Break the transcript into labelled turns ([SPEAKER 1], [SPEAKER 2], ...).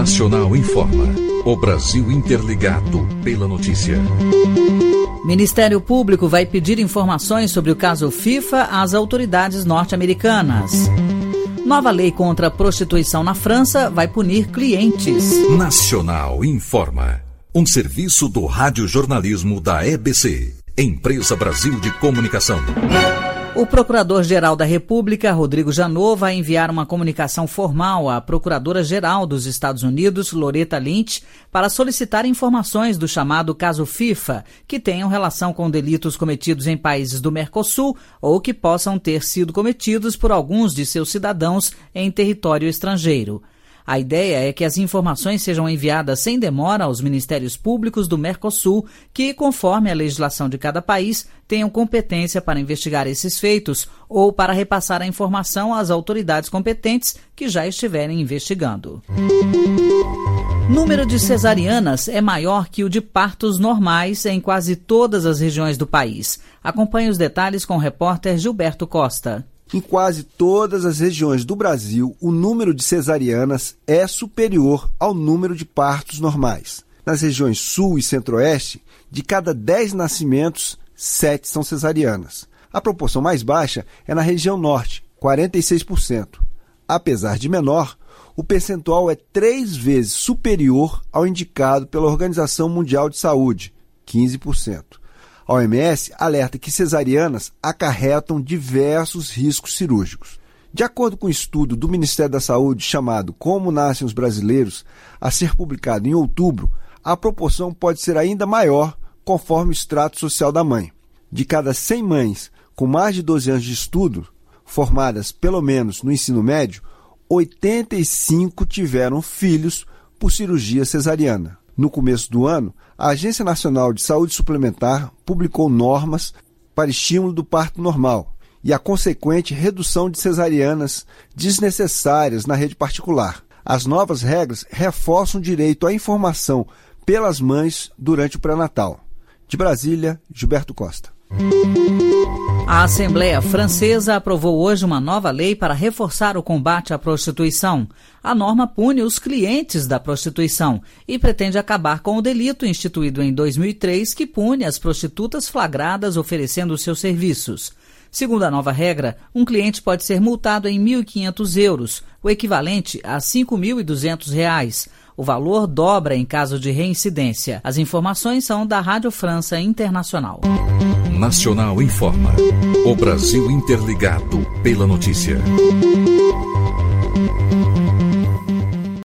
[SPEAKER 1] Nacional informa. O Brasil interligado pela notícia.
[SPEAKER 2] Ministério Público vai pedir informações sobre o caso FIFA às autoridades norte-americanas. Nova lei contra a prostituição na França vai punir clientes.
[SPEAKER 1] Nacional informa. Um serviço do radiojornalismo da EBC, Empresa Brasil de Comunicação.
[SPEAKER 2] O Procurador-Geral da República, Rodrigo Janot, vai enviar uma comunicação formal à Procuradora-Geral dos Estados Unidos, Loretta Lynch, para solicitar informações do chamado caso FIFA, que tenham relação com delitos cometidos em países do Mercosul ou que possam ter sido cometidos por alguns de seus cidadãos em território estrangeiro. A ideia é que as informações sejam enviadas sem demora aos ministérios públicos do Mercosul, que, conforme a legislação de cada país, tenham competência para investigar esses feitos ou para repassar a informação às autoridades competentes que já estiverem investigando. Número de cesarianas é maior que o de partos normais em quase todas as regiões do país. Acompanhe os detalhes com o repórter Gilberto Costa.
[SPEAKER 3] Em quase todas as regiões do Brasil, o número de cesarianas é superior ao número de partos normais. Nas regiões Sul e Centro-Oeste, de cada 10 nascimentos, 7 são cesarianas. A proporção mais baixa é na região Norte, 46%. Apesar de menor, o percentual é 3 vezes superior ao indicado pela Organização Mundial de Saúde, 15%. A OMS alerta que cesarianas acarretam diversos riscos cirúrgicos. De acordo com um estudo do Ministério da Saúde chamado Como Nascem os Brasileiros, a ser publicado em outubro, a proporção pode ser ainda maior conforme o extrato social da mãe. De cada 100 mães com mais de 12 anos de estudo, formadas pelo menos no ensino médio, 85 tiveram filhos por cirurgia cesariana. No começo do ano, a Agência Nacional de Saúde Suplementar publicou normas para estímulo do parto normal e a consequente redução de cesarianas desnecessárias na rede particular. As novas regras reforçam o direito à informação pelas mães durante o pré-natal. De Brasília, Gilberto Costa.
[SPEAKER 2] A Assembleia Francesa aprovou hoje uma nova lei para reforçar o combate à prostituição. A norma pune os clientes da prostituição e pretende acabar com o delito instituído em 2003 que pune as prostitutas flagradas oferecendo seus serviços. Segundo a nova regra, um cliente pode ser multado em R$ 1.500, o equivalente a R$ 5.200. O valor dobra em caso de reincidência. As informações são da Rádio França Internacional.
[SPEAKER 1] Nacional informa. O Brasil interligado pela notícia.